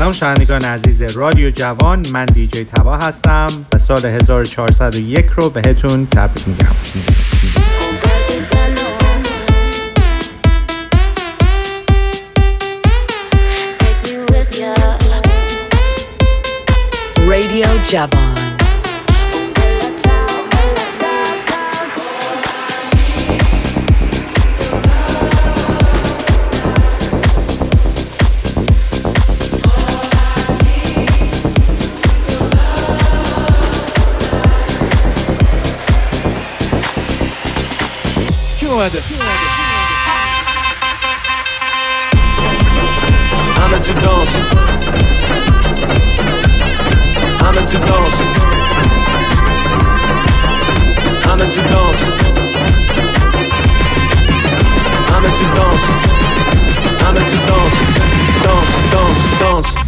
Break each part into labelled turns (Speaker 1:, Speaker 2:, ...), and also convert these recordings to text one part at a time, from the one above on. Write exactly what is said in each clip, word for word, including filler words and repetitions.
Speaker 1: سلام شنوندگان عزیز رادیو جوان، من دیجی تبا هستم و سال هزار و چهارصد و یک رو بهتون تبریک میگم.
Speaker 2: رادیو جوان
Speaker 3: اومده
Speaker 4: همه تو دانس همه تو دانس همه تو دانس همه تو دانس همه تو دانس دانس دانس دانس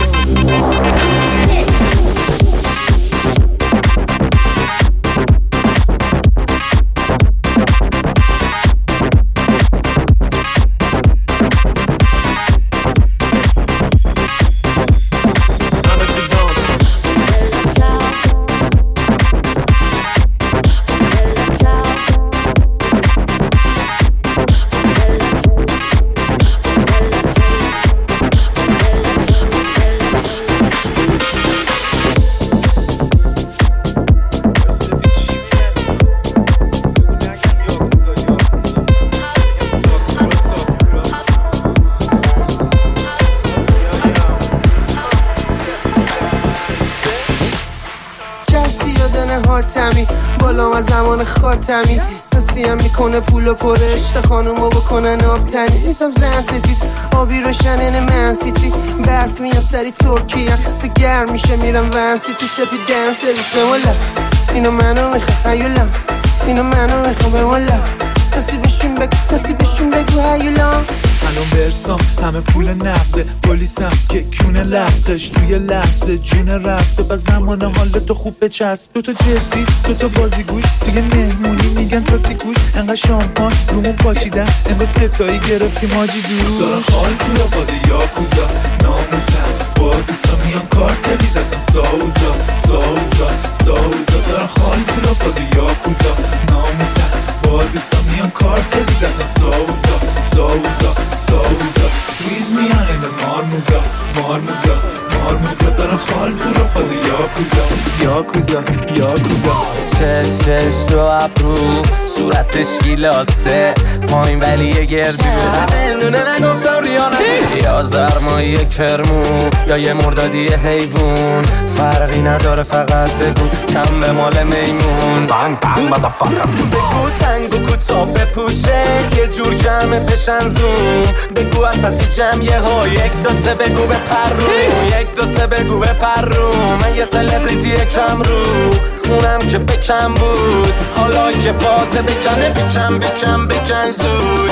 Speaker 4: خاتمی تسیم میکنه پولو پرش تا خانومو بکنن آبتنی نیستم زن ستیز آبی روشنن من سیتی برف میان سری ترکیه تو گرم میشه میرم ون سیتی سپی دن سرویس بمولا اینو منو میخوام هیولا اینو منو میخوام بمولا کسی بشون بگو کسی بشون بگو هیولا
Speaker 3: الان برسام همه پول نقده پلیسم که کونه لختش توی لحظه جون رفته با زمان حال تو خوب بچسب دو تا جدی دو تا بازیگوش توی مهمونی میگن تاسی گوش انقدر شامپان رومون پاچیدن انقدر ستایی گرفتیم حاجی دور دارم خال تو را بازی یاکوزا ناموسم با دوستا میان کار کردی دستم ساوزا ساوزا ساوزا دارم خال تو را بازی یاکوزا ناموسم با دوستا میان کار کردی دستم ساوزا ساوزا ساوزا ویز میان این مارموزا مارموزا مارموزا دارم خال تو را بازی یاکوزا یاکوزا یاکوزا
Speaker 5: چش چش تو ابرو صورتش گیلاسه پایین ولی یه گردو نونه نگفتم ریانه یا زرمایی یک فرمو یا یه مردادی حیوون فرقی نداره فقط بگو کم به مال میمون بانگ بانگ مدفاکم بگو تنگو کوتا بپوشه یه جور جمع پشن زوم بگو اساتی جمعیه ها یک دو سه بگو به پرو یک دو سه بگو به پرو من یه سلبریتی کم رو اونم که بکم بود حالا که فازه بکنه بکن بکن بکن زود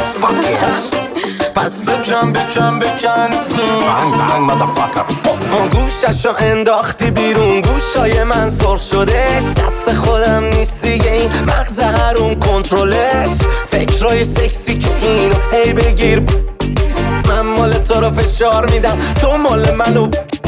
Speaker 5: پس بکن بکن بکن زود بانگ بانگ مدفاکر گوششو انداختی بیرون گوشای من سرخ شدش دست خودم نیست دیگه این مغز هرون کنترلش فکرای سکسی که اینو هی بگیر من مال تو رو فشار میدم تو مال منو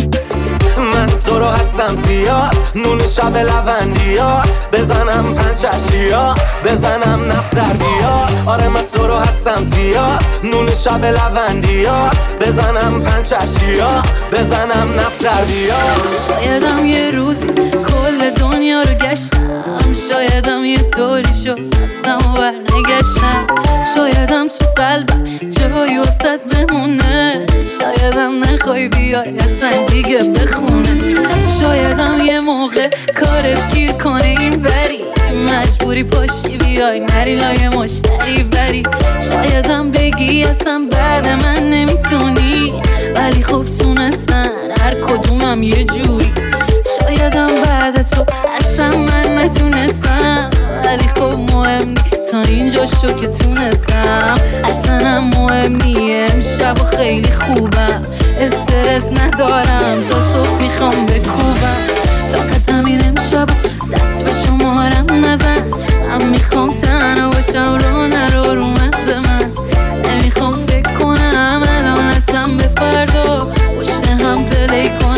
Speaker 5: من تو رو هستم زیاد نون شب لوندیات بزنم پنچشیات بزنم نفتر بیاد آره من تو رو هستم زیاد نون شب لوندیات بزنم پنچشیات بزنم نفتر بیاد
Speaker 6: شایدم یه روز کل دنیا رو گشتم شایدم یه طوری شد رفتم و برنگشتم شایدم تو قلبم جایی وسط بمونه شایدم نخوای بیای اصلا دیگه بخونه شایدم یه موقع کارت گیر کنه این بری مجبوری پاشی بیای نری لای مشتری بری شایدم بگی اصلا بعد من نمیتونی ولی خب تونستن هر کدومم یه جوری شایدم بعد تو اصلا من نتونستم ولی خب مهم نی تا اینجا شو که تونستم اصلا هم مهم نی امشب و خیلی خوبم استرس ندارم تا صبح میخوام بکوبم فقط همین امشب دست به شمارم نزن من میخوام تنها باشم رو نرو رو مغز من نمیخوام فکر کنم الان اصلا به فردا پشت هم پلی کنم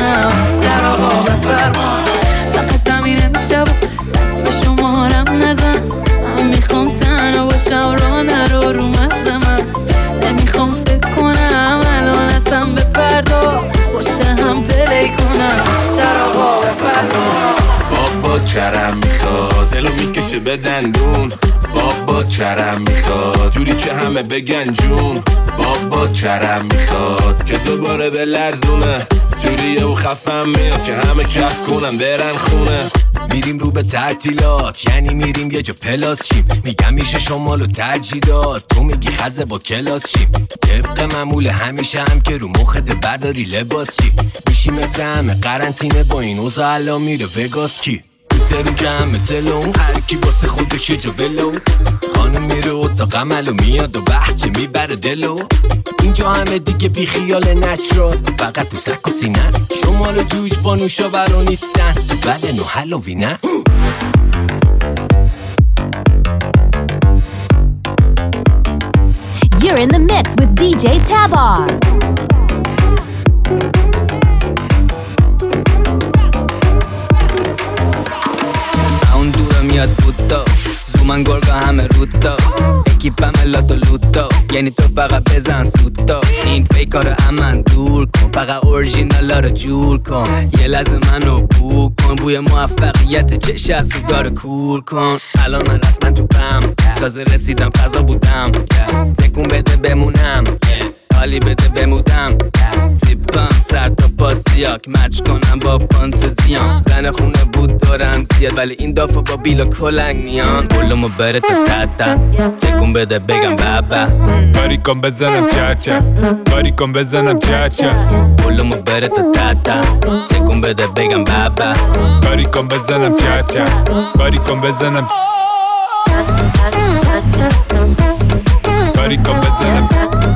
Speaker 7: به دندون. بابا کرم میخواد جوری که همه بگن جون. بابا کرم میخواد که دوباره به لرزونه، جوریه و خفم میاد که همه کف کنن برن خونه.
Speaker 8: میریم رو به تعطیلات، یعنی میریم یه جا پلاس شیم. میگم میشه شمال و تجهیدات، تو میگی خزه با کلاس شیم. طبق معمول همیشه هم که رو مخت برداری لباس چی میشی مثل همه قرنطینه با این اوضاع الان میره وگاس کی درو جمع تلون، هر کی واسه خودش یه جا ولو. خانم میره اتاق عمل و میاد و بحچه میبره دلو. اینجا همه دیگه بی خیال نچرال، فقط تو سک و سینه. شمال و جوج با نوشاورا نیستن، تو بلن و هالووینه.
Speaker 9: You're in the mix with دی جی Tabar.
Speaker 10: اون دورا میاد بودا، زومن گرگا همه رودا. اکیپم لاتو لوتا، یعنی تو فقط بزن سوتا. این فیکارو امن دور کن، فقط اورژینالا رو جور کن. یه لحظه منو بو کن، بوی موفقیت چش از سیگار کور کن. الان من رسما تو پم، تازه رسیدم فضا بودم. تکون بده بمونم، حالی بده بمودم. تیپم سر تا پاسیاک، مچ کنم با فانتزیام. زن خونه بود دارم زیاد، ولی این دافو با بیلا کلنگ میان. بلومو بره تا تتا، تکون بده بگم بابا.
Speaker 11: باری کن بزنم چاچا، باری کن بزنم چاچا.
Speaker 10: بلومو بره تا تتا، تکون بده بگم بابا.
Speaker 11: باری کن بزنم چاچا، باری کن بزنم باری کن بزنم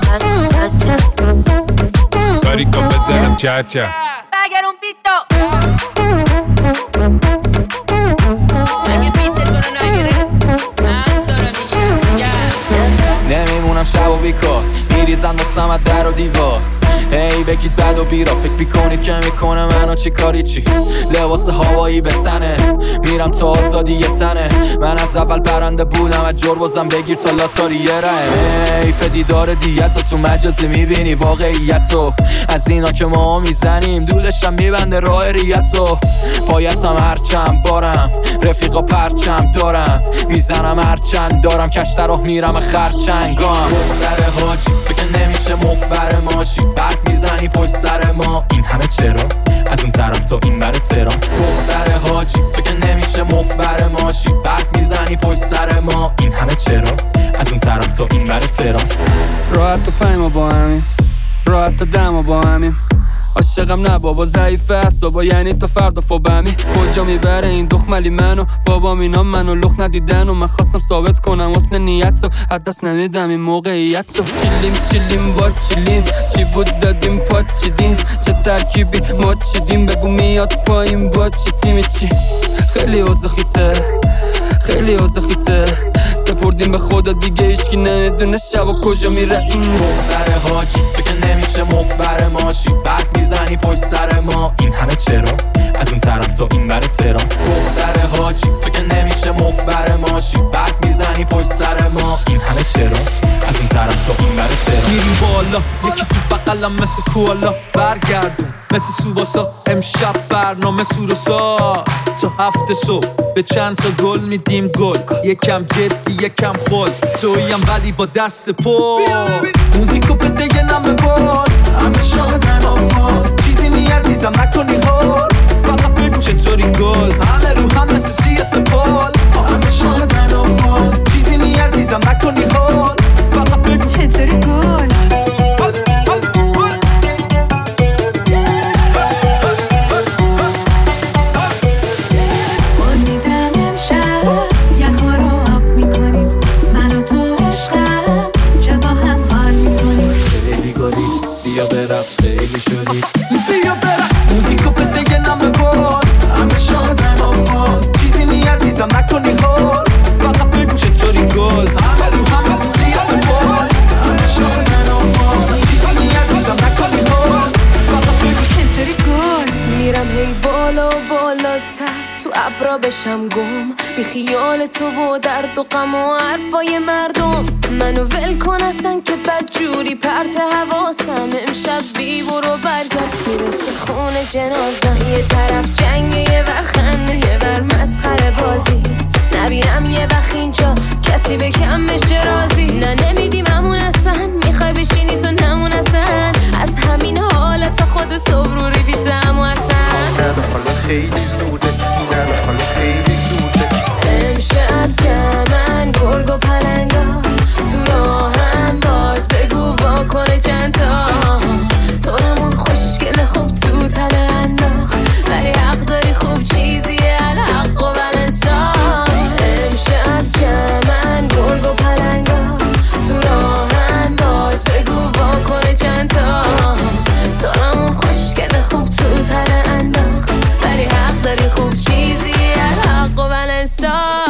Speaker 11: باری کن بزنم چاچا.
Speaker 12: Pagar un pito.
Speaker 13: نمیمونم شب و بیکار، میریزن دستم در و دیوار. هی بگید بد و بیرا، فکر میکنید که میکنه منو چی کاری چی. لباس هوایی به تنه، میرم تا آزادی یه تنه. من از اول پرنده بودم، از جربازم بگیر تا لاتاری یه ره. حیف دیدار دیتو، تو مجازی میبینی واقعیتو. از اینا که ما میزنیم دودشم میبنده راه ریتو. پایتم هرچند بارم، رفیقا پرچم دارم. میزنم هرچند دارم، کشتر راه میرم خرچنگام. دختر حاجی فکر نمیشه مفبر ماشی، برف میزنی پشت سر ما. این همه چرا؟ از اون طرف تا این بر تهران. دختر حاجی فکر نمیشه مفبر ماشی، برف میزنی پشت سر ما. این همه چرا؟ از اون طرف تا این بر تهران.
Speaker 14: راحت و پایما با همین، راحت تا دما با همین. عاشقم نه بابا ضعیفه اعصابا، یعنی تا فردا فوبمی. کجا میبره این دخملی منو؟ بابام اینا منو لخ ندیدن و من خواستم ثابت کنم حسن نیتو. از دست نمیدم این موقعیتو. چیلیم چیلیم با چیلیم، چی بود دادیم پا چیدیم. چه ترکیبی ما چیدیم، بگو میاد پایین با چی تیمی چی. خیلی اوزخیته، خیلی اوزخیته. سپردیم به خدا دیگه هیچکی نمیدونه شبا کجا میره این.
Speaker 13: دختر حاجی فکر نمیشه مفبر ماشی، برف میزنی پشت سر ما. این همه چرا؟ از اون طرف تا این بر تهران. دختر حاجی فکر نمیشه مفبر ماشی، برف میزنی پشت سر ما. این همه چرا؟ از اون طرف تا این بر تهران.
Speaker 3: گیریم بالا یکی تو بغلم مثل کوالا، برگردون مثل سوباسا. امشب برنامه سوروسا تا هفت صبح به چند تا گل میدیم گل. یکم جدی یکم خل، تویم ولی با دست پل. موزیکو بده یه نم بال، همه شادن آفال. چیزی نی عزیزم نکنی حال، فقط بگو چطوری گل. همه رو هم مثل سیاس پال، همه شادن آفال. چیزی نی عزیزم نکنی حال، فقط بگو
Speaker 6: چطوری گل.
Speaker 13: بیا برقص خیلی شدی،
Speaker 3: بیا برقص. موزیکو بده یه نم بال، همه شادن آفال. چیزی نی عزیزم نکنی حال، فقط بگو چطوری گل. همه رو هم مثل سیاس بال، همه شادن آفال. چیزی نی عزیزم نکنی حال، فقط بگو
Speaker 6: چطوری گل. میرم هی بالا و بالاتر، تو ابرا بشم گم. بی خیال تو و درد و غم و حرفای مردم. منو ول کن اصلا که بدجوری پرت حواسم. امشب بی برو برگرد، میرسه خونه جنازم. یه طرف جنگ یه ور خنده یه ور مسخره بازی. نه
Speaker 12: نبینم یه وقت اینجا کسی به کم بشه راضی. نه نمیدیم همون اصلا، میخوای بشینی تو نمون اصلا. از همین حالت تا خود صبح رو ریفیتم و اصلا
Speaker 15: نه حالا خیلی زوده، نه حالا خیلی زوده.
Speaker 12: امشب جمعن گرگ و پلنگا تو راهن، باز بگو واکنه چند تا تو رمون خوشگل خوب تو تله انداخت، ولی حق داری خوب چیزیه الحق و ولنسان. امشب جمعن گرگ و پلنگا تو راهن، باز بگو واکنه چند تا تو رمون خوشگل خوب تو تله انداخت، ولی حق داری خوب چیزیه الحق و ولنسان.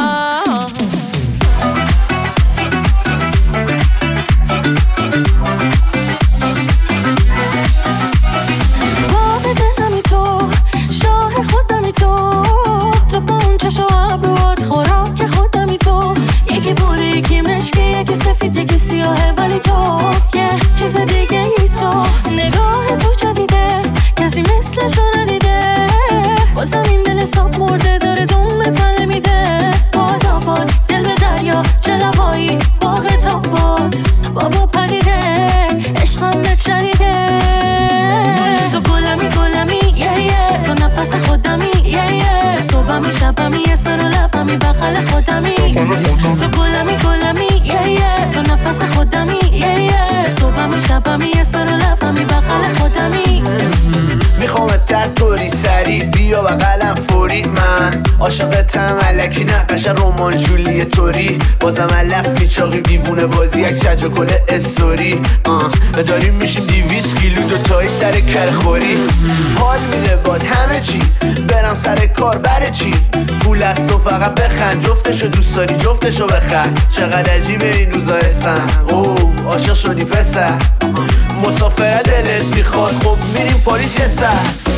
Speaker 12: یکی سفید یکی سیاهه ولی تو یه چیز دیگه ای تو. نگاه تو جدیده کسی مثلشو ندیده، بازم این دل ساب مرده داره دوم به تله میده. باد آباد دل به دریا چه لبایی باغ تا باد بابا پریده عشقم نچریده. تو گلمی گلمی یه یه تو نفس خودمی یه یه صبحمی شبمی اسم رو لبمی بخل خودمی. تو گلمی گلمی یه یه تو نفس خودمی یه یه صبحمی شبمی اسم رو لبمی بخل خودمی.
Speaker 15: میخوامت در طوری سری بیا و قلم فوری، من عاشقتم الکی نقش رمان جولی توری. بازم علف پیچاقی دیوونه بازی یک شجر کل استوری. آه داریم میشیم دیویس کیلو دوتایی سر کرخوری. حال میده باد همه چی برم سر کار بره چی، پول از تو فقط بخند، جفتشو دوست داری جفتشو بخند. چقدر عجیبه این روزا هستن، اوه عاشق شدی پسر، مسافره دلت میخواد خب میریم پاریس یه سر.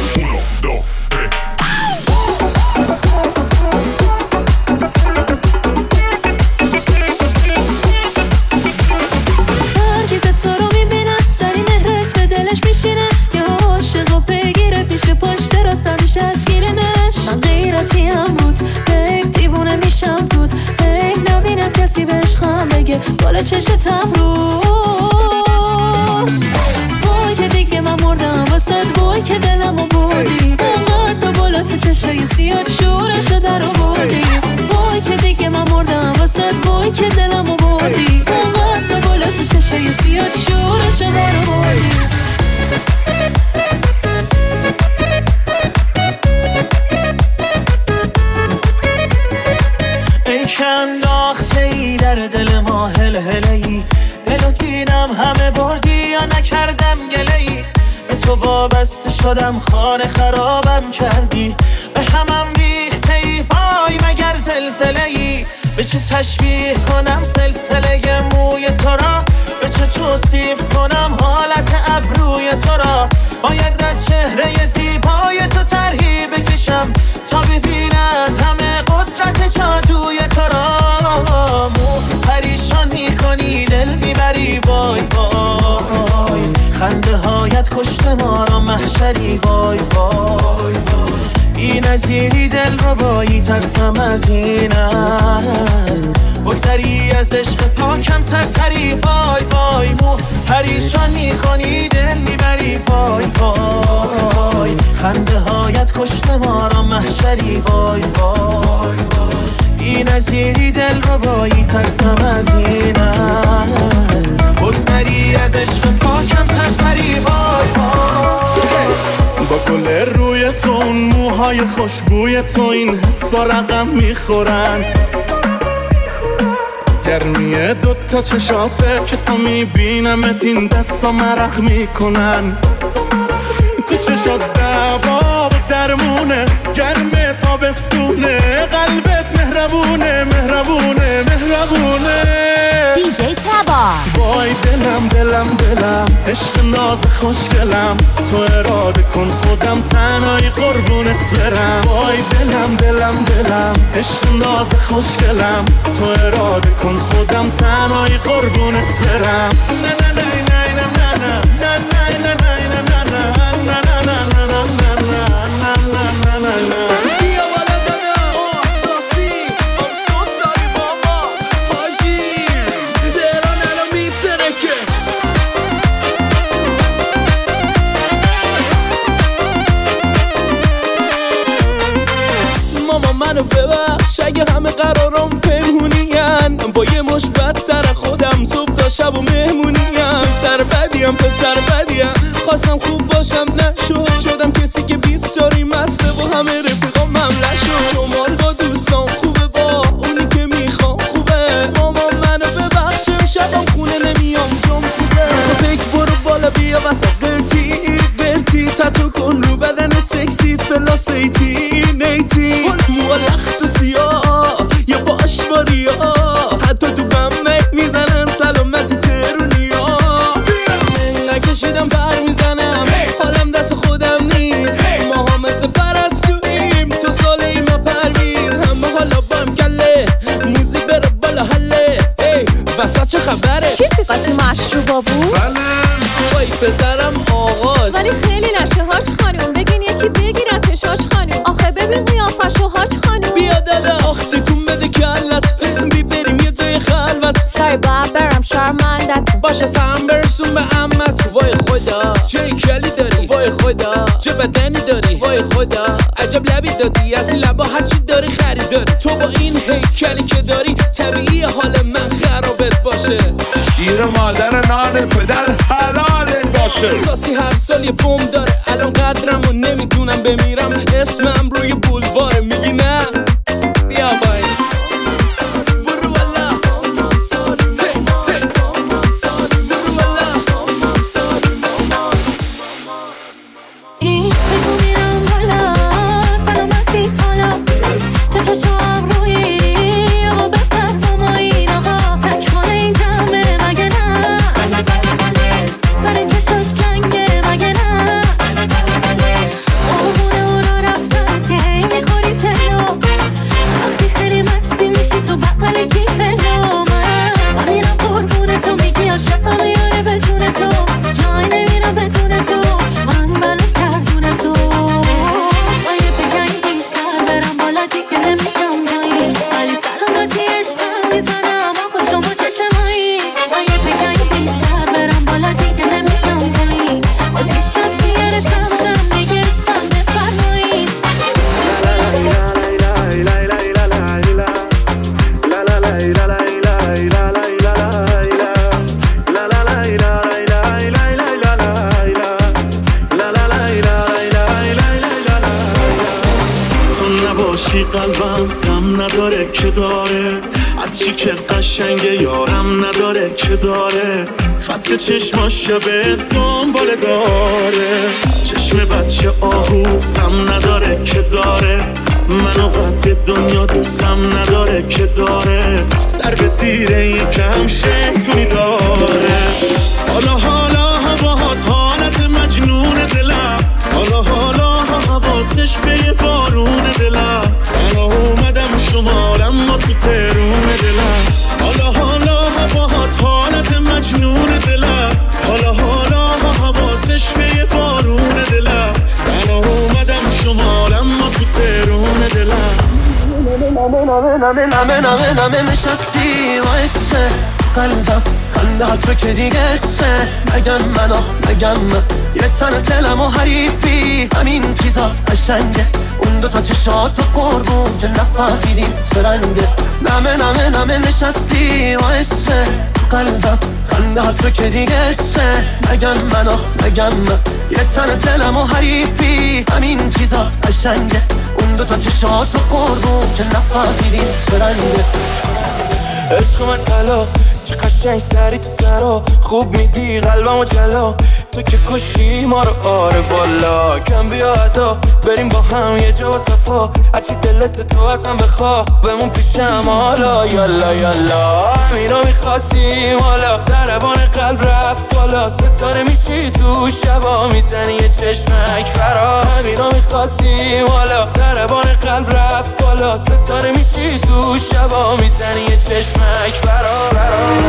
Speaker 12: برگیده تو رو میبینم سری مهرت به دلش میشینه، یه عاشق و بگیرت میشه پشت را سر میشه از گیرنش. من غیرتی هم روت بیب دیوونه میشم زود، بیب نبینم کسی به عشقم بگه بالا چشتم روز. وای که دیگه من مردم واسد، وای که دلمو بردی انقدر تو بالا تو چشای سیاد شورشو در آوردی. وای که دیگه من مردم واسد، وای که دلمو بردی انقدر تو بالا تو چشای سیاد شورشو در آوردی.
Speaker 3: ای که انداخته ای در دل ما هل هلی، دلو گیرم همه بردی یا نکردم گله ای. به تو وابسته شدم خانه خرابم کردی، به همم ریخته ای وای مگر زلزله ای. به چه تشبیه کنم سلسله موی تو را، به چه توصیف کنم حالت ابروی تو را. باید از چهره زیبای تو طرحی بکشم تا ببیند همه قدرت جادوی تو را. مو پریشان میکنی دل میبری وای وای، خنده هایت کشته ما را محشری وای وای. بی نظیری دل رو بایی ترسم از این است، بگذری از عشق پاکم سرسری وای وای. مو پریشان میکنی دل میبری وای وای، خنده هایت کشته ما را محشری وای وای. بی نظیری دل رو بایی ترسم از این است، بگذری از عشق پاکم سرسری وای وای.
Speaker 16: با گل روی تو اون موهای خوشبوی تو این حسا رقم میخورن، گرمی دوتا چشاته که تو میبینمت این دستا مرخ میکنن. تو چشات دباب درمونه گرمه تابستونه، قلبت مهربونه مهربونه مهربونه.
Speaker 9: دیجی تبار
Speaker 16: وای دلم دلم دلم عشق ناز خوشگلم، تو اراده کن خودم تنهایی قربونت برم. وای دلم دلم دلم عشق ناز خوشگلم، تو اراده کن خودم تنهایی قربونت برم. نه نه نه نه نه نه نه نه نه نه نه
Speaker 3: Bia wala dana, oh asasi, I'm so
Speaker 17: منو ببخش اگه همه قرارم پنهونین. با یه مش بدتر خودم صبح تا شب و مهمونیم. سر بدیم پسر بدیم خواستم خوب باشم نشد. شدم کسی که بیست جاری مسته با همه رفیقام ممله شد. شمال با دوستان خوبه با اونی که میخوام خوبه. مامان منو ببخشه شبم خونه نمیام جم خوبه. تو پیک برو بالا بیا وسط قرتی قرتی تتو کن رو بدن سکسیت بلا سیتی نیتی مو لخت و سیاه یا باش باریا حتی تو بمه میزنن سلامتی ترونیا. منگه کشیدم پر میزنم حالم دست خودم نیست. ما ها مثل پرستویم تو ساله ای ما پرویز. همه حالا بام گله موزیک بره بالا حله. ای وسط چه خبره؟
Speaker 18: چی صفتی مشروبا بود؟
Speaker 17: وای پسرم آغاز
Speaker 18: ولی خیلی نشه هاج خانوم. بگین یکی بگیرتش هاج خانوم. آخه ببین قیافشو هاج خانوم.
Speaker 17: بیا دادا آخ تکون بده کلت بی بریم یه جای خلوت.
Speaker 18: سای باید برم شرمندت
Speaker 17: باشه سهم برسون به امت. وای خدا چه کلی داری وای خدا چه بدنی داری وای خدا عجب لبی دادی از این لبا هرچی داری خریداری. تو با این هیکلی که داری طبیعی حال من خرابت باشه.
Speaker 7: شیر مادر نان پدر حلالت باشه.
Speaker 17: ساسی هر سال یه بوم داره الان قدرم و نمیدونم بمیرم. اسمم روی بولواره میگی نه بیا بای
Speaker 16: قلبم غم نداره که داره هرچی که قشنگه یارم نداره که داره. خط چشماش شبه دنباله داره چشم بچه آهوسم نداره که داره. منو قد دنیا دوستم نداره که داره. سر به زیر یکم شیطونی داره. حالا حالا هواهات حالت مجنون دلم. حالا حالا حواسش به یه بارون دلم. تنها اومدم شمارم ما تو ترون دلم. حالا حالا هواهات حالت مجنون دلم. حالا حالا حواسش به یه بارون دلم. تنها اومدم شمارم ما تو ترون دلم.
Speaker 4: نمه نمه نمه نمه نمه نمه نشستی و عشقه قلبم خنده ها تو که دیگه عشقه. نگم من آخ نگم من یه تن دلم و حریفی همین چیزات قشنگه. اون دوتا چشات و قربون که نفهمیدیم چه رنگه. نمه نمه نمه نشستی و عشقه قلبم خنده ها تو که دیگه عشقه. نگم من آخ نگم من یه تن دلم و حریفی همین چیزات قشنگه. اون دوتا چشات و قربون که نفهمیدیم چه رنگه.
Speaker 19: عشق من طلا چه قشنگ سری تو سرا خوب میدی قلبم و جلا. تو که کشی ما رو آره والا کم بیا ادا بریم با هم یه جا و صفا. هرچی دلت تو ازم بخوا بمون پیشم حالا یالا یالا. همینا میخواستیم حالا ضربان قلب رفت بالا. ستاره میشی تو شبا میزنی یه چشمک برا. همینا میخواستیم حالا ضربان قلب رفت بالا. ستاره میشی تو شبا میزنی یه چشمک برا.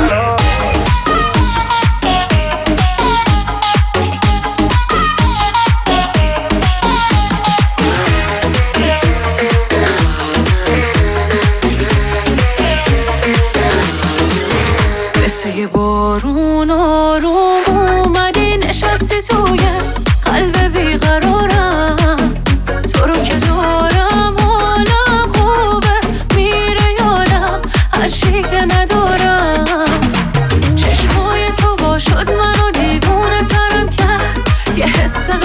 Speaker 6: مثل یه بارون آروم اومدی نشستی توی قلب بیقرارم. تو رو که دارم حالم خوب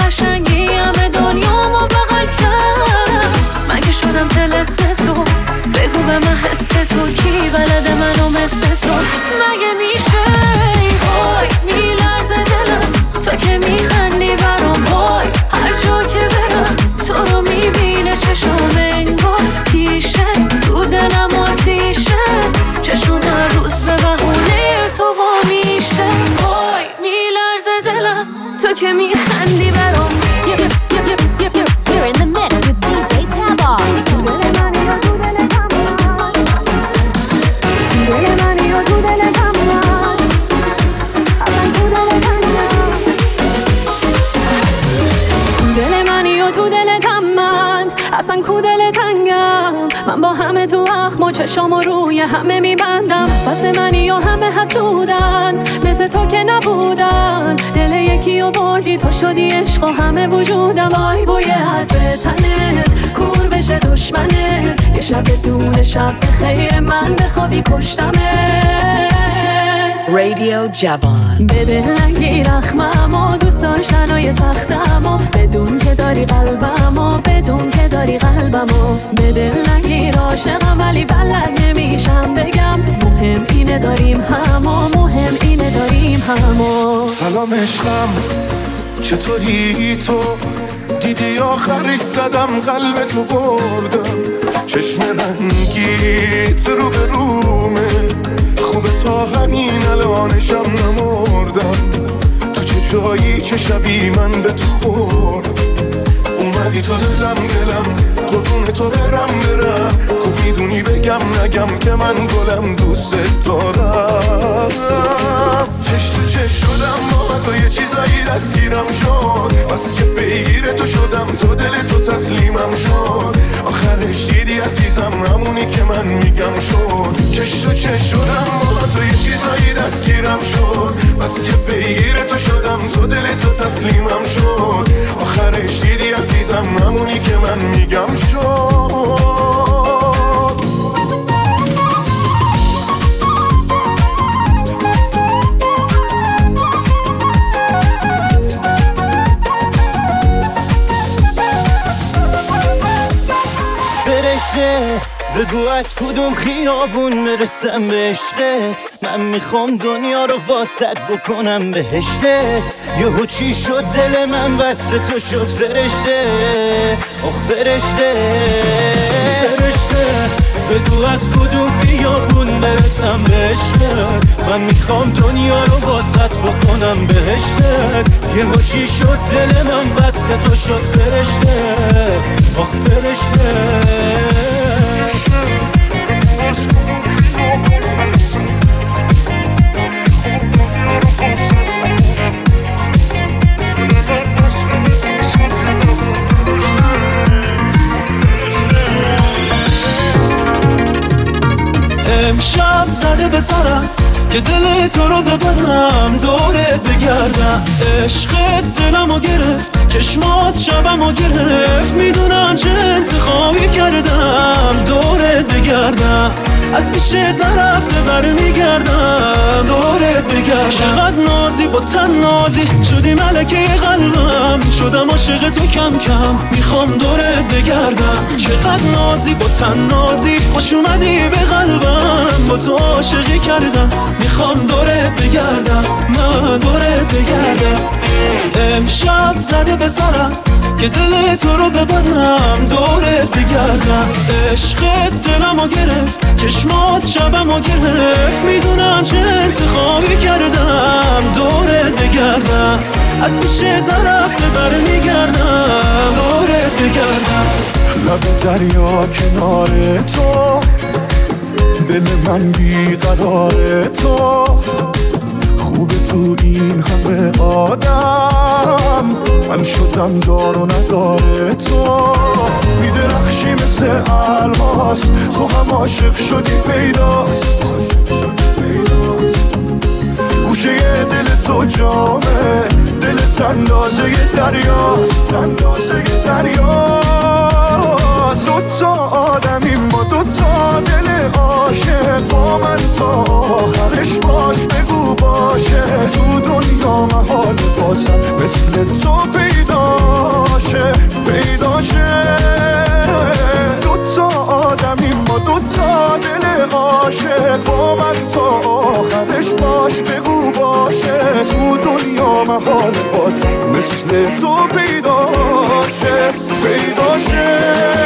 Speaker 12: قشنگی همه دنیا ما بغل کرد. من که شدم طلسم تو، بگو به من حس تو کی بلده منو مثل تو. مگه میشه وای میلرزه دلم تو که میخندی برام. وای هر جا که برم تو رو میبینه چشم انگار پیشت تو دلم آتیشه. چشم هر روز به بهونه تو وا میشه. وای میلرزه دلم تو که میخندی برام.
Speaker 9: You're in the mix with دی جی Tabar.
Speaker 18: اصلا کو دل تنگم من با همه تو اخم و چشامو روی همه میبندم. واسه منی و همه حسودن مثل تو که نبودن. دل یکی و بردی تو شدی عشق و همه وجودم. آی بوی عطر تنت کور بشه دشمنه. یه شب بدون شب خیر من بخوابی پشتمه.
Speaker 2: رادیو جوان.
Speaker 18: بده نگیر اخمم و دوست داشتنای سختم و بدون که داری قلبم و بدون که داری قلبم و بده نگیر عاشقم ولی بلد نمیشم بگم. مهم اینه داریم هم و مهم اینه داریم هم و
Speaker 16: سلام عشقم چطوری تو؟ دیدی آخرش زدم قلب تو بردم. چشم رنگیت رو به رومه خوبه تا همین الانشم نمردم. تو چه جایی چه شبی من به تو خورد. اومدی تو دلم دلم قربون تو برم برم. خوب میدونی بگم نگم که من گلم دوست دارم. چش تو چش شدم با تو یه چیزایی دستگیرم شد. بس که پیگیر تو شدم تو دل تو تسلیمم شد. آخرش دیدی عزیزم همونی که من میگم شد. چش تو چش شدم با تو یه چیزایی دستگیرم شد. بس که پیگیر تو شدم تو دل تو تسلیمم شد. آخرش دیدی عزیزم همونی که من میگم شد.
Speaker 17: بگو از کدوم خیابون برسم به عشقت. من میخوام دنیا رو واسط بکنم بهشتت. یهو چی شد دل من وصل تو شد فرشته. آخ فرشته فرشته. بگو از کدوم خیابون برسم به عشقت. من میخوام دنیا رو واسط بکنم بهشتت. یهو چی شد دل من وصل تو شد فرشته. آخ فرشته.
Speaker 3: امشب زده به سرم که دل تو رو ببرم دورت بگردم. عشقت دلمو گرفت چشمات شبمو گرفت. میدونم چه انتخابی کردم دورت بگردم. از پیشت نرفته برمیگردم دورت بگردم. چقدر نازی با تن نازی شدی ملکه قلبم. شدم عاشق تو کم کم میخوام دورت بگردم. چقدر نازی با تن نازی خوش اومدی به قلبم. با تو عاشقی کردم میخوام دورت بگردم. من دورت بگردم. امشب زده به سرم که دل تو رو ببرم دورت بگردم. عشقت دلمو گرفت چشمات شبمو گرفت. میدونم چه انتخابی کردم دورت بگردم. از پیشت نرفته برمیگردم دورت بگردم.
Speaker 16: لب دریا کنار تو دل من بیقرار تو. خوبه تو این همه آدم من شدم دار و نداره تو. میدرخشی مثل الماس تو هم عاشق شدی پیداست. گوشه دل تو جامه دلت اندازه دریاست. اندازه دریاست. دوتا آدمیم با دوتا دل عاشق. با من تا آخرش باش بگو باشه. تو دنیا محال باسم مثل تو پیدا قبل تو پیدا شه پیدا شه.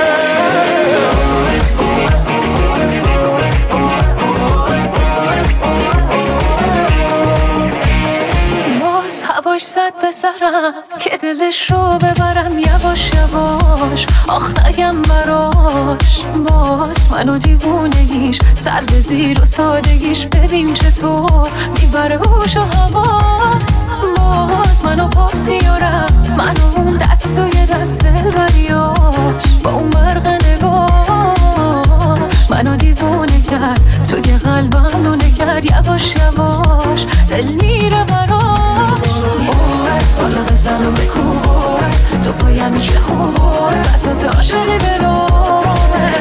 Speaker 6: هواش زد به سرم که دلش رو ببرم یواش یواش، آخ نگم براش باز منو دیوونگیش سر به زیر و سادگیش، ببین چطور میبره هوش و حواس. باز منو پارتی و رقص، منو اون دست و یه دست دریاش، با اون برق نگاه منو دیوونه کرد، توی قلبم نونه کرد یواش یواش، دل میره براش. اوه بالا بزن و بکوبه تو پایم میشه خوبه، بساط عاشقی برامه.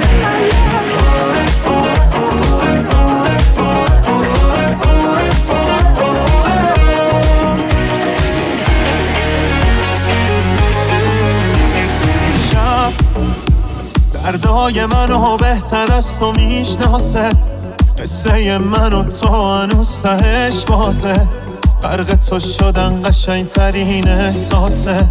Speaker 16: شب دردای منو بهتر از تو میشناسه، قصه منو تو هنوز تهش بازه، غرق تو شدن قشنگ ترین احساسه.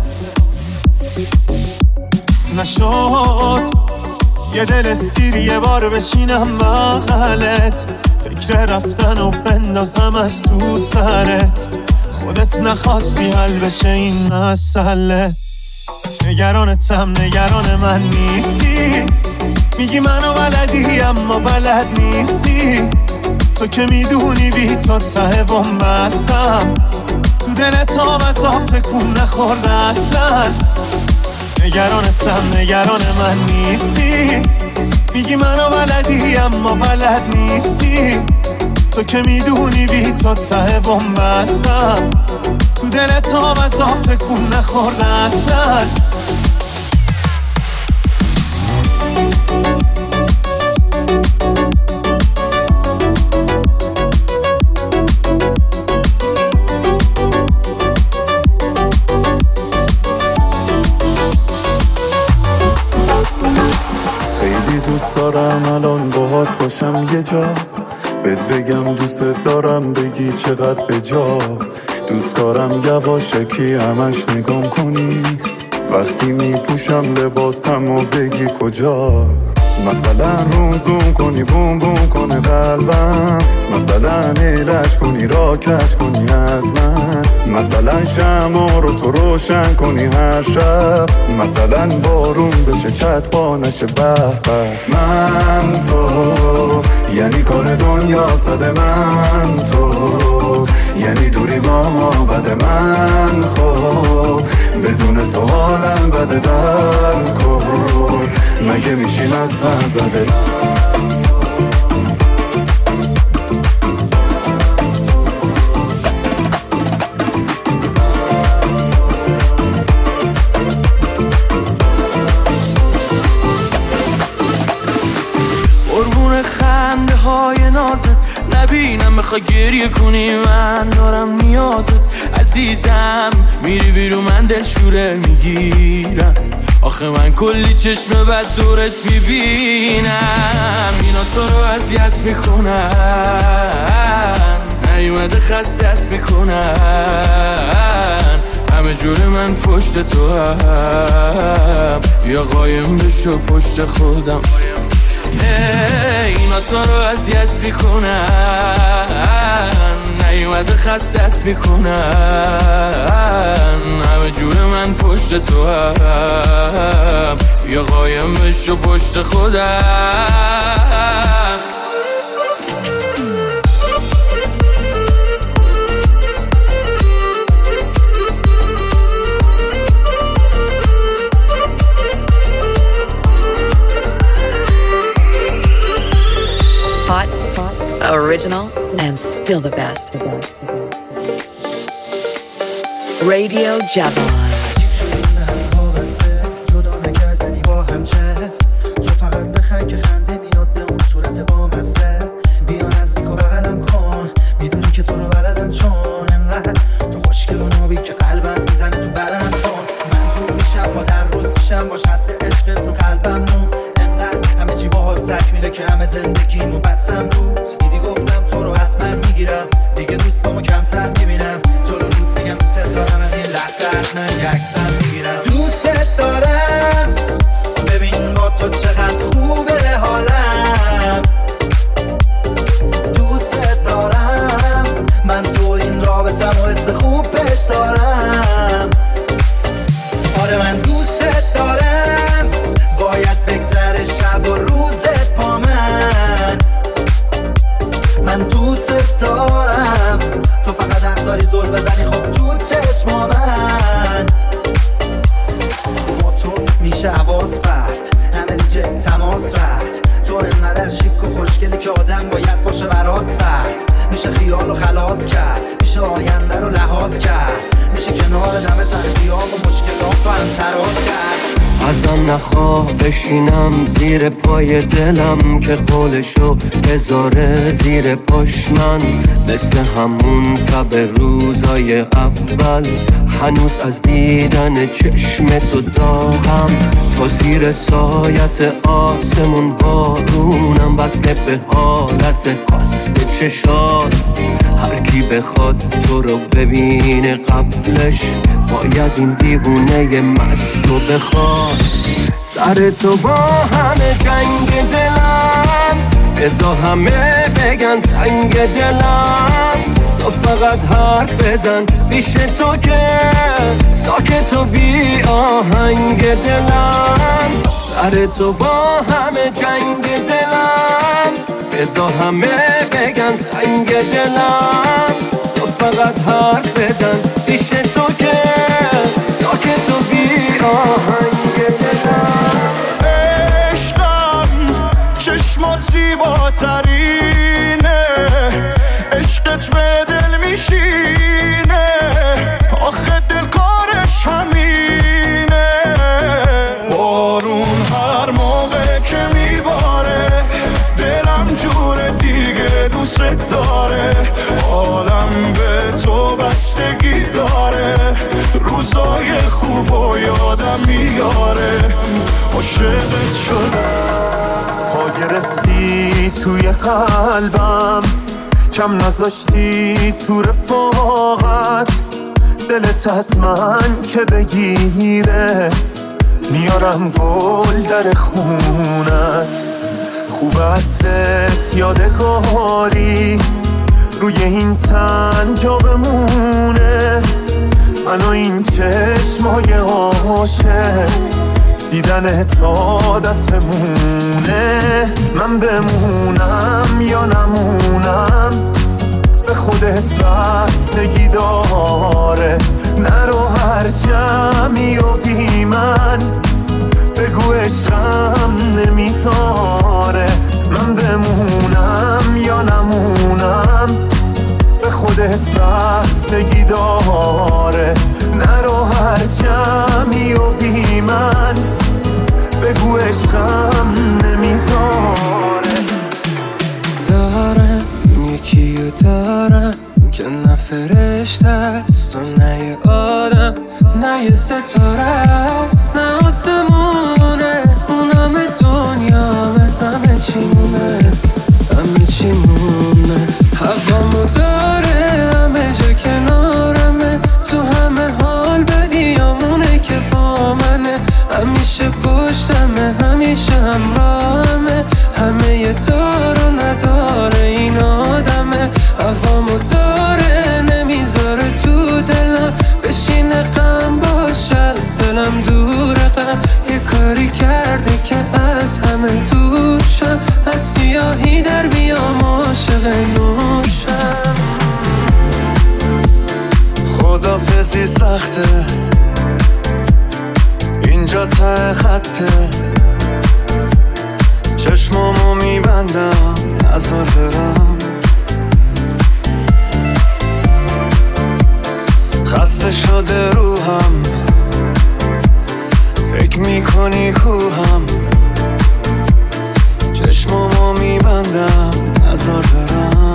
Speaker 16: نشد یه دل سیر یه بار بشینم بغلت، فکر رفتن و بندازم از تو سرت، خودت نخواستی حل بشه این مسئله. نگرانتم نگران من نیستی، میگی منو بلدی اما بلد نیستی، تو که میدونی بی تو ته بومبستم، تو دلت آب از آب تکون نخورده اصلا. نگرانتم نگران من نیستی، میگی منو بلدی اما بلد نیستی، تو که میدونی بی تو ته بومبستم، تو دلت آب از آب تکون نخورده اصلا.
Speaker 20: دوست دارم الان باهات باشم یه جا، بهت بگم دوست دارم بگی چقدر به جا، دوست دارم یواشکی همش نگام کنی وقتی میپوشم لباسم و بگی کجا، مثلا روم زوم کنی بوم بوم کنه قلبم، مثلا ایرج کنی را کج کنی از من، مثلا شمع رو تو روشن کنی هر شب، مثلا بارون بشه چتبا نشه به به. من تو یعنی کار دنیا صد من تو، یعنی دوری با ما بد من خب، بدون تو حالم بده در کن، مگه میشیم از سن زده.
Speaker 19: قربون خنده های نازت نبینم بخوای گریه کنی، من دارم نیازت عزیزم، میری بیرون من دل شوره میگیرم، آخه من کلی چشم بد دورت میبینم، اینا تو رو اذیت میکنن، نیومده خستت میکنن، همه جور من پشت تو هم، یا قایم بشو پشت خودم، اینا تو رو اذیت میکنن، نیومده خستت میکنن، همه جور من پشت تو هم، یا قایم بشو پشت خودم.
Speaker 2: Hot, original, and still the best. Radio Javon.
Speaker 21: تو فقط بخند که خنده میاد به اون صورت با مزه، بیا نزدیک و بغلم کن، میدونی که تو رو بلدم چون انقدر تو خوشگل و نابی که قلبم میزنه تو بدنم تون، من رو میشم با در روز میشم با شرط عشقت رو قلبم مون، انقدر همه چی باهات تکمیله که همه زندگیمو بستم روت، دیدی گفتم تو رو حتما میگیرم، دیگه دوستامو کمتر میبینم، تو رو رود میگم دوست دارم از این وسط من یکسر میگیرم. دوست دارم ببین با تو چقدر خوبه حالم. دوست دارم من تو این رابطم و حس خوب پیش دارم. آره من دوست دارم باید بگذره شب و روزت با من. من دوست دارم تو فقط حق داری زل بزنی خب تو چشما من. با تو میشه حواس پرت همه دیگه تماس رفت. تو انقدر شیک و خوشگلی که آدم باید باشه برات سرد. میشه خیال و خلاص کرد میشه آینده رو لحاظ کرد. میشه کنار دم سر دیاب و مشکلات رو هم تراز کرد.
Speaker 1: ازم نخواه بشینم زیر پای دلم که قولشو بذاره زیر پاش من. مثل همون تب روزای اول هنوز از دیدن چشم تو داغم. تا زیر سایت آسمون بارونم وصله به حالت قصد چشات. هر کی بخواد تو رو ببینه قبلش باید این دیوونه مست رو بخواد. در تو با همه جنگ دلم بذار همه بگن سنگ دلم. تو فقط حرف بزن پیش تو که ساکت و بی آهنگ دلم. در تو با همه جنگ دلم بذار همه بگن سنگ دلم. تو فقط حرف بزن پیش تو که ساکت و بی آهنگ دلم.
Speaker 16: عشقم چشمات زیباترینه عشقت به دل میشینه آخه دل کارش همینه. بارون هر موقع که میباره دلم جور دیگه دوست داره. عالم به تو بستگی داره روزای خوب و یادم میاره. عاشقت شدم پا گرفتی توی قلبم کم نذاشتی تو رفاقت. دلت از من که بگیره میارم گل در خونت. خوب عطرت یادگاری روی این تن جا بمونه. من و این چشمای عاشق دیدن عادتمونه. من بمونم یا نمونم به خودت بستگی داره. نرو هر جمعی و بی من بگو عشقم نمیذاره. من بمونم یا نمونم به خودت بستگی داره. نرو هر جمعی و بی من بگو عشقم نمیذاره.
Speaker 19: دارم یکیو دارم که نه فرشته است و نه یه آدم نه یه ستاره است نه آسمونه. اون همه دنیامه همه چیمونه همه چیمونه. هوامو داره همه جا کنارمه تو همه حال بدیامونه که با منه. همیشه پشتمه همیشه همراهمه همه یه دار و نداره این آدمه. هوامو داره نمیذاره تو دلم بشینه غم باشه از دلم دوره. غم یه کاری کرده که از همه دور شم از سیاهی در بیام عاشق نوشم.
Speaker 20: خدافزی سخته اینجا ته خطه. چشمامو میبندم نظر برم. خسته شده روحم فکر میکنی کوهم. چشمامو میبندم نظر برم.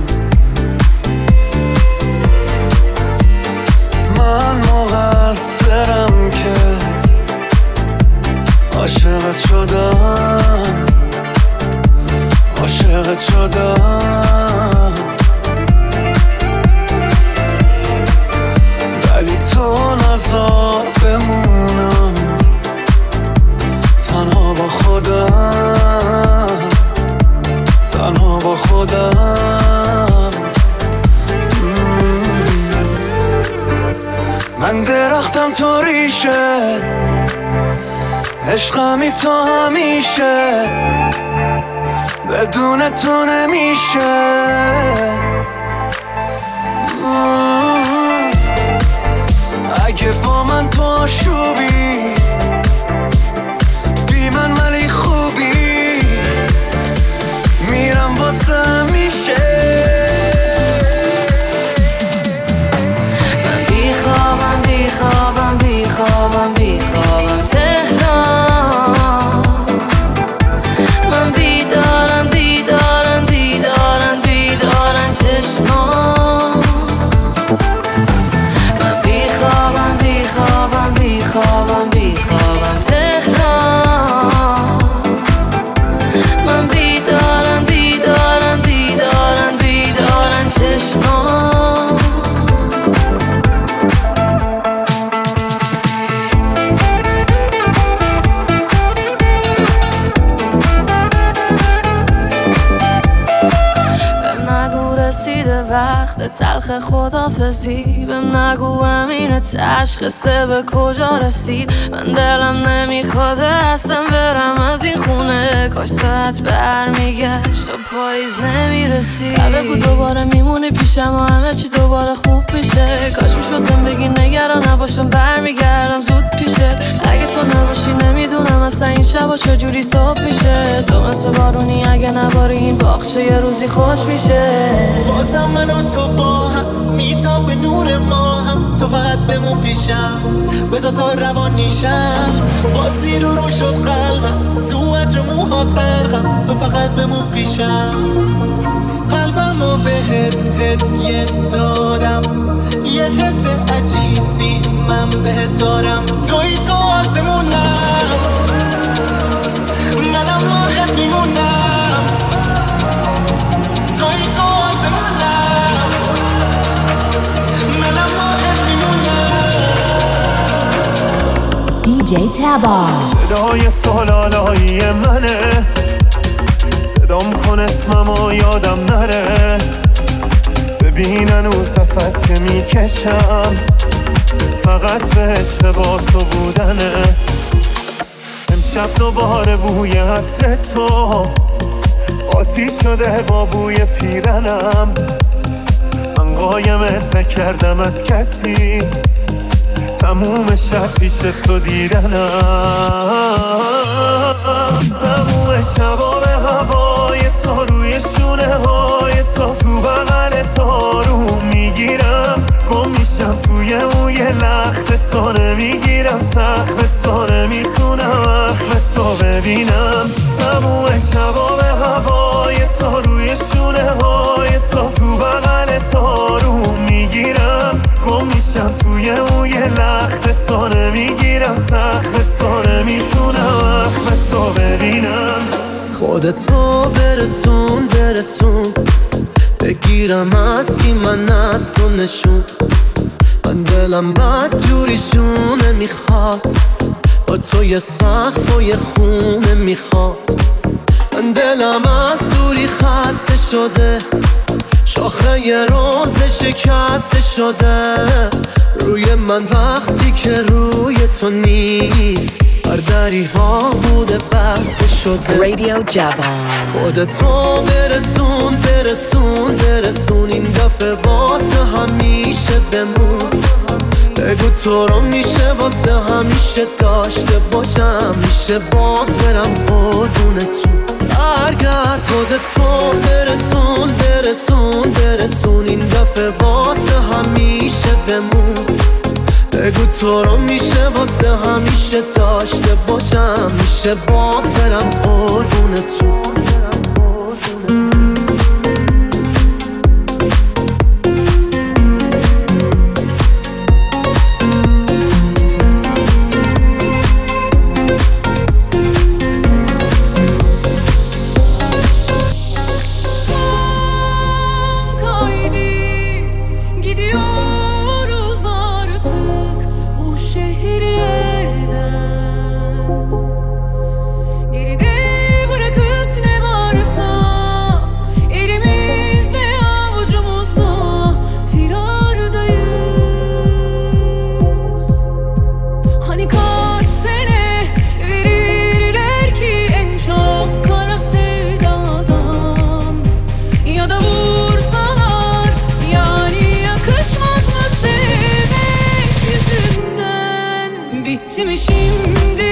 Speaker 20: من مقصرم که عاشقت شدم عاشقت شدم ولی تو
Speaker 1: اینطوریشه، عشقمی تو همیشه، بدون تو نمیشه. اگه با من تو آشوبی، بی من ولی خوبی، میرم واسه میشه.
Speaker 6: من بیخوابم بیخوابم بیخوابم بیخوابم تهران، من بیدارم بیدارم بیدارم بیدارم چشمان. من بیخوابم بیخوابم بیخوابم بیخوابم تهران، من بیدارم بیدارم بیدارم بیدارم چشمان. وقت تلخ خدافزی، بهم نگو امین تشخیصه به کجا رسید. من دلم نمیخواد اصلا برم از این خونه، کاش ساعت برمیگشت و پاییز نمیرسید. بگو دوباره میمونی پیشم و همه چی دوباره خوب میشه. کاش میشدم بگی نگران نباشم برمیگردم زود پیشه. اگه تو نباشی نمیدونم اصلا این شبا چجوری صبح میشه. تو مثل بارونی اگه نباری این باغچه یه روزی خوش میشه.
Speaker 21: بازم من و تو با هم میتاب به نور ما هم، تو فقط بمون پیشم بذار تا روان نیشم. بازی رو رو شد قلبم تو عطر موهات غرقم، تو فقط بمون پیشم. قلبم رو بهت هدیه دادم، یه حس عجیبی من بهت دارم. توی تو آسمونم، منم مرغت میمونم. توی تو آسمونم، منم مرغت میمونم.
Speaker 9: دی جی تابا
Speaker 20: صدای تو لالایی منه، صدام کن اسممو یادم نره. ببین هنوز نفس که میکشم فقط به عشق با تو بودنه. امشب دوباره بوی عطر تو قاطی شده با بوی پیرنم. من قایمت نکردم از کسی، تموم شب پیش تو دیدنم. تموم شبا به هوای تو، روی شونه های تو، تو بغل تو رو میگیرم. گم میشم توی موی لخت تو، نمیگیرم سخت تو، نمیتونم اخم تو ببینم. تموم شبا به هوای تو، روی شونه های تو، تو بغل تو رو میگیرم. گم میشم توی موی لخت تو، نمیگیرم سخت تو، نمیتونم اخم تو ببینم.
Speaker 1: خودتو برسون برسون، بگیرم از کی من از تو نشون. من دلم بد جوری شونه میخواد، با تو یه سقف و یه خونه میخواد. من دلم از دوری خسته شده، شاخه یه روز شکسته شده. روی من وقتی که روی تو نیست، هر دری ها بوده بسته شده.
Speaker 2: رادیو جوان
Speaker 1: خودتو برسون برسون برسون، این دفعه واسه همیشه بمون. بگو تو رو میشه واسه همیشه داشته باشم، میشه باز برم قربونتون. برگرد خودتو برسون برسون برسون، این دفعه واسه همیشه بمون. بگو تو رو میشه واسه همیشه داشته باشم، میشه باز برم قربونتون.
Speaker 12: Geride bırakıp şimdi